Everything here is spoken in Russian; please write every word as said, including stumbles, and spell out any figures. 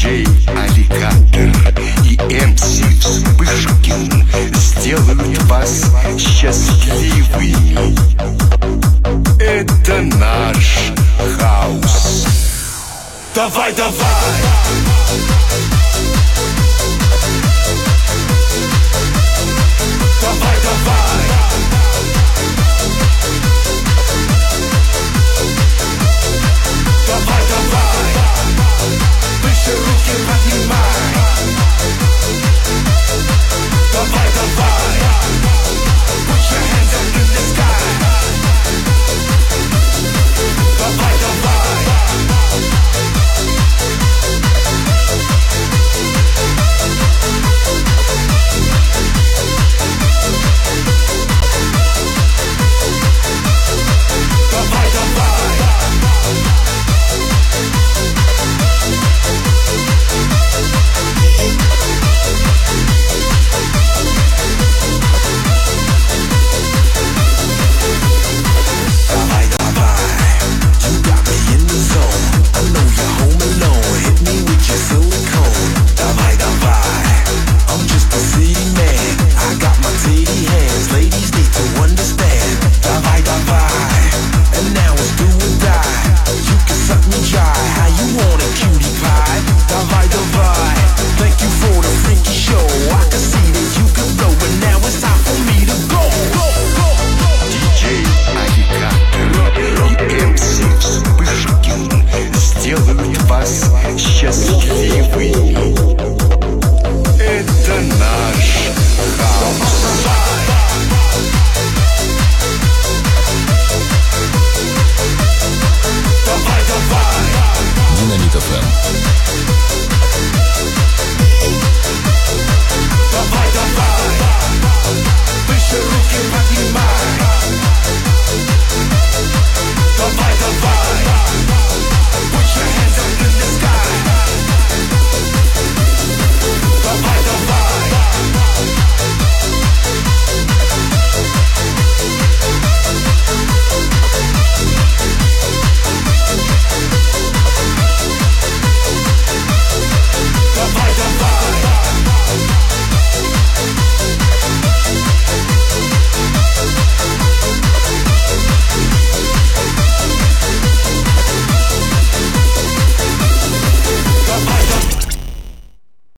диджей Аллигатор и эм си Вспышкин сделают вас счастливыми. Это наш хаус. Давай, давай! Давай, давай! Давай, давай! Выше руки поднимай! Давай, давай! Put your hands up in the sky! Давай, давай! Давай, давай! Счастливыми. Это наш хаус. Динамит эф эм.